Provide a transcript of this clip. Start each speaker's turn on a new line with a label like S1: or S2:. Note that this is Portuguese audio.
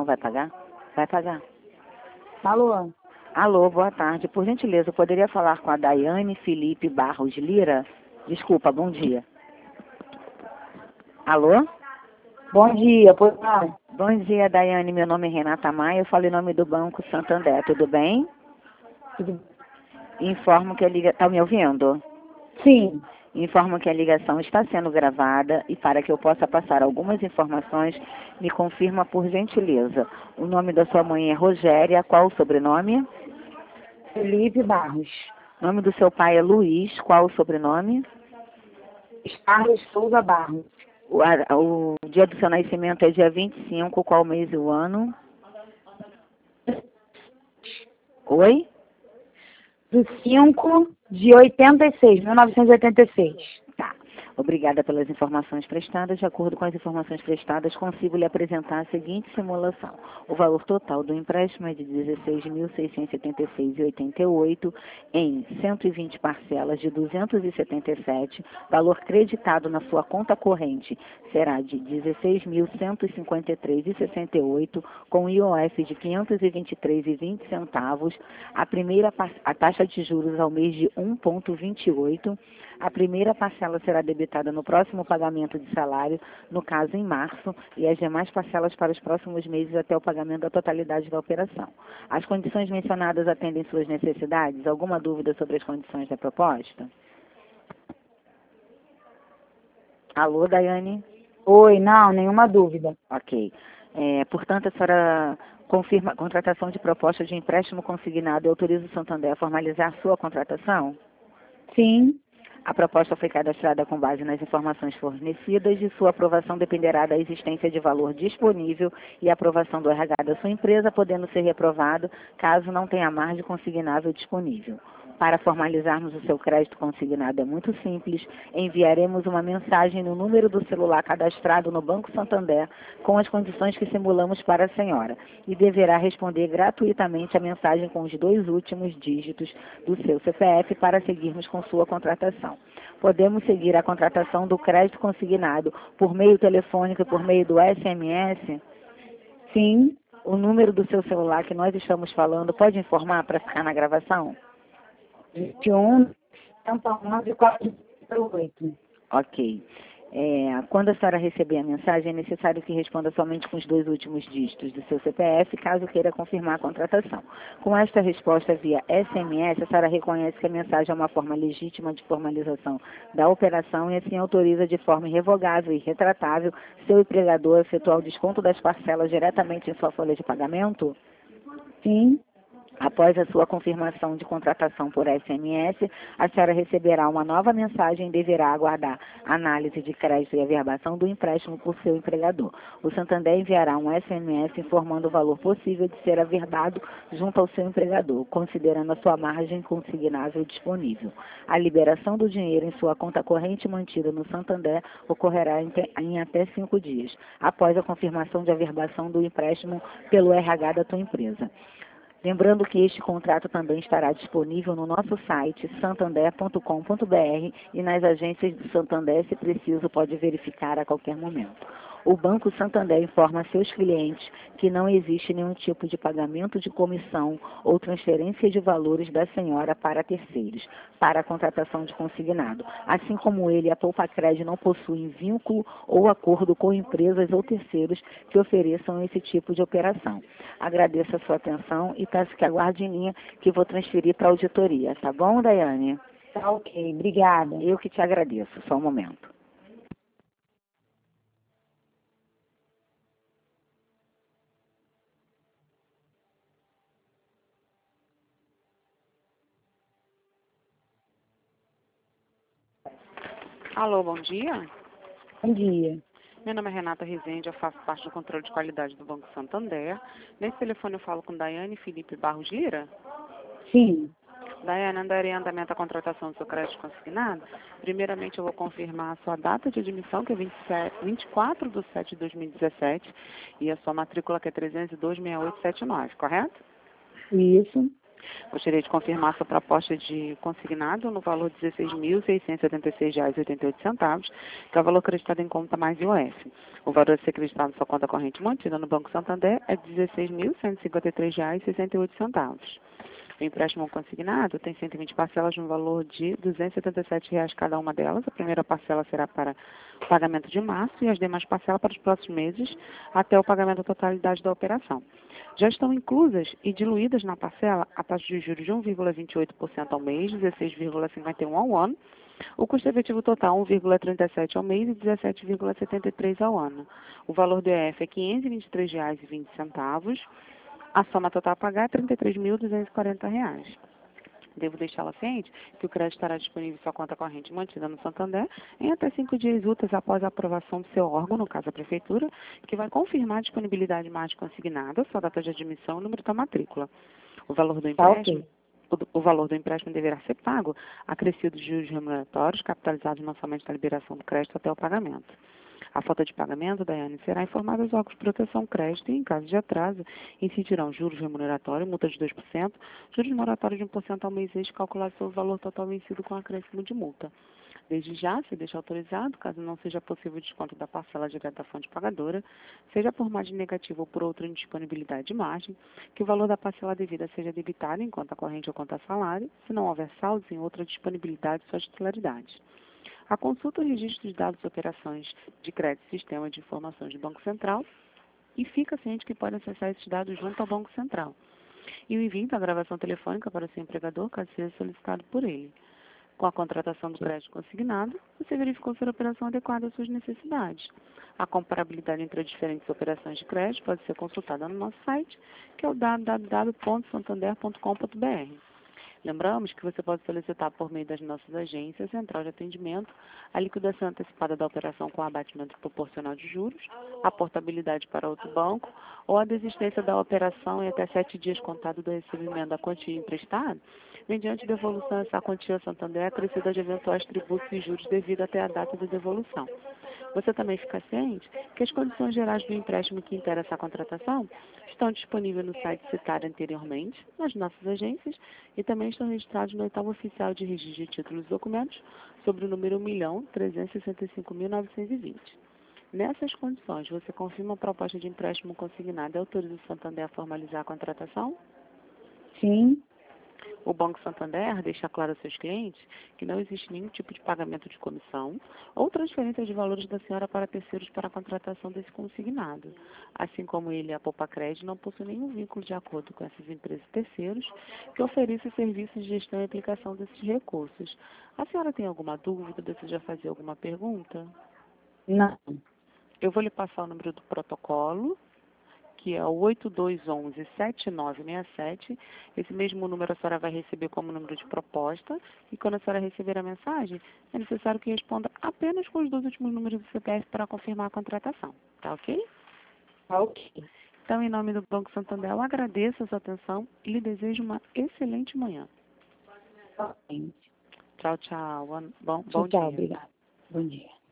S1: Não vai pagar? Vai pagar.
S2: Alô?
S1: Alô, boa tarde. Por gentileza, eu poderia falar com a Daiane Felipe Barros Lira? Desculpa, bom dia. Alô?
S2: Bom dia, pois não?
S1: Bom dia, Daiane. Meu nome é Renata Maia. Eu falo em nome do Banco Santander. Tudo bem?
S2: Tudo...
S1: Informo que a ligação... Está me ouvindo?
S2: Sim.
S1: Informo que a ligação está sendo gravada e para que eu possa passar algumas informações, me confirma por gentileza. O nome da sua mãe é Rogéria. Qual o sobrenome?
S2: Felipe Barros.
S1: O nome do seu pai é Luiz. Qual o sobrenome?
S2: Carlos Souza Barros.
S1: O dia do seu nascimento é dia 25. Qual mês e o ano? Oi?
S2: Do 5 de 86, 1986.
S1: Tá. Obrigada pelas informações prestadas. De acordo com as informações prestadas, consigo lhe apresentar a seguinte simulação. O valor total do empréstimo é de R$ 16.676,88 em 120 parcelas de 277. Valor creditado na sua conta corrente será de R$ 16.153,68 com IOF de R$ 523,20. A taxa de juros ao mês de 1,28. A primeira parcela será debitada no próximo pagamento de salário, no caso em março, e as demais parcelas para os próximos meses até o pagamento da totalidade da operação. As condições mencionadas atendem suas necessidades? Alguma dúvida sobre as condições da proposta? Alô, Daiane?
S2: Oi, não, nenhuma dúvida.
S1: Ok. Portanto, a senhora confirma a contratação de proposta de empréstimo consignado e autoriza o Santander a formalizar sua contratação?
S2: Sim.
S1: A proposta foi cadastrada com base nas informações fornecidas e sua aprovação dependerá da existência de valor disponível e aprovação do RH da sua empresa, podendo ser reprovado caso não tenha margem consignável disponível. Para formalizarmos o seu crédito consignado é muito simples. Enviaremos uma mensagem no número do celular cadastrado no Banco Santander com as condições que simulamos para a senhora e deverá responder gratuitamente a mensagem com os 2 últimos dígitos do seu CPF para seguirmos com sua contratação. Podemos seguir a contratação do crédito consignado por meio telefônico e por meio do SMS?
S2: Sim.
S1: O número do seu celular que nós estamos falando, pode informar para ficar na gravação?
S2: 21, 11, 408.
S1: Ok. Quando a senhora receber a mensagem, é necessário que responda somente com os 2 últimos dígitos do seu CPF, caso queira confirmar a contratação. Com esta resposta via SMS, a senhora reconhece que a mensagem é uma forma legítima de formalização da operação e assim autoriza de forma irrevogável e retratável seu empregador a efetuar o desconto das parcelas diretamente em sua folha de pagamento?
S2: Sim.
S1: Após a sua confirmação de contratação por SMS, a senhora receberá uma nova mensagem e deverá aguardar análise de crédito e averbação do empréstimo por seu empregador. O Santander enviará um SMS informando o valor possível de ser averbado junto ao seu empregador, considerando a sua margem consignável disponível. A liberação do dinheiro em sua conta corrente mantida no Santander ocorrerá em até 5 dias, após a confirmação de averbação do empréstimo pelo RH da tua empresa. Lembrando que este contrato também estará disponível no nosso site santander.com.br e nas agências do Santander, se preciso, pode verificar a qualquer momento. O Banco Santander informa a seus clientes que não existe nenhum tipo de pagamento de comissão ou transferência de valores da senhora para terceiros, para a contratação de consignado. Assim como ele, a Poupacred não possui vínculo ou acordo com empresas ou terceiros que ofereçam esse tipo de operação. Agradeço a sua atenção e peço que aguarde em linha que vou transferir para a auditoria. Tá bom, Daiane?
S2: Tá ok, obrigada.
S1: Eu que te agradeço. Só um momento. Alô, bom dia.
S2: Bom dia.
S1: Meu nome é Renata Rezende, eu faço parte do controle de qualidade do Banco Santander. Nesse telefone eu falo com Daiane Felipe Barros Lira.
S2: Sim.
S1: Daiane, andarei em andamento a contratação do seu crédito consignado. Primeiramente eu vou confirmar a sua data de admissão, que é 24/7 de 2017, e a sua matrícula, que é 302-6879, correto?
S2: Isso.
S3: Gostaria de confirmar sua proposta de consignado no valor de R$ 16.676,88, que é o valor acreditado em conta mais IOF. O valor a ser acreditado em sua conta corrente mantida no Banco Santander é de R$ 16.153,68. O empréstimo consignado tem 120 parcelas no valor de R$ 277 cada uma delas. A primeira parcela será para o pagamento de março e as demais parcelas para os próximos meses, até o pagamento da totalidade da operação. Já estão inclusas e diluídas na parcela a taxa de juros de 1,28% ao mês, 16,51% ao ano, o custo efetivo total 1,37 ao mês e 17,73 ao ano. O valor do EF é R$ 523,20. A soma total a pagar é R$ 33.240. Devo deixá-la ciente que o crédito estará disponível em sua conta corrente mantida no Santander em até 5 dias úteis após a aprovação do seu órgão, no caso a Prefeitura, que vai confirmar a disponibilidade de margem consignada, sua data de admissão e o número da matrícula. O valor do empréstimo, o valor do empréstimo deverá ser pago, acrescido de juros remuneratórios, capitalizados mensalmente na liberação do crédito até o pagamento. A falta de pagamento, Daiane, será informada aos órgãos de proteção crédito e, em caso de atraso, incidirão juros remuneratórios, multa de 2%, juros moratórios de 1% ao mês extra, calculado sobre o valor total vencido com acréscimo de multa. Desde já, se deixa autorizado, caso não seja possível o desconto da parcela direta da fonte pagadora, seja por margem negativa ou por outra indisponibilidade de margem, que o valor da parcela devida seja debitado em conta corrente ou conta salário, se não houver saldos em outra disponibilidade de sua titularidade. A consulta o registro de dados de operações de crédito e sistema de informações do Banco Central e fica ciente que pode acessar esses dados junto ao Banco Central. E o envio da gravação telefônica para o seu empregador, caso seja solicitado por ele. Com a contratação do crédito consignado, você verificou se a operação adequada às suas necessidades. A comparabilidade entre as diferentes operações de crédito pode ser consultada no nosso site, que é o www.santander.com.br. Lembramos que você pode solicitar por meio das nossas agências, central de atendimento, a liquidação antecipada da operação com abatimento proporcional de juros, a portabilidade para outro banco ou a desistência da operação em até 7 dias contado do recebimento da quantia emprestada, mediante devolução dessa quantia ao Santander acrescida de eventuais tributos e juros devido até a data de devolução. Você também fica ciente que as condições gerais do empréstimo que interessa a contratação estão disponíveis no site citado anteriormente, nas nossas agências, e também estão registrados no oitavo oficial de registro de títulos e documentos sobre o número 1.365.920. Nessas condições, você confirma a proposta de empréstimo consignado e autoriza o Santander a formalizar a contratação?
S2: Sim.
S3: O Banco Santander deixa claro aos seus clientes que não existe nenhum tipo de pagamento de comissão ou transferência de valores da senhora para terceiros para a contratação desse consignado. Assim como ele e a Poupa Crédito não possuem nenhum vínculo de acordo com essas empresas terceiros que ofereçam serviços de gestão e aplicação desses recursos. A senhora tem alguma dúvida? Deseja fazer alguma pergunta?
S2: Não.
S3: Eu vou lhe passar o número do protocolo, que é o 8211-7967. Esse mesmo número a senhora vai receber como número de proposta, e quando a senhora receber a mensagem, é necessário que responda apenas com os 2 últimos números do CPF para confirmar a contratação. Tá ok?
S2: Tá ok.
S3: Então, em nome do Banco Santander, eu agradeço a sua atenção e lhe desejo uma excelente manhã.
S2: Tá bem.
S3: Tchau, tchau. Bom
S2: Tchau,
S3: dia.
S2: obrigada. Bom dia.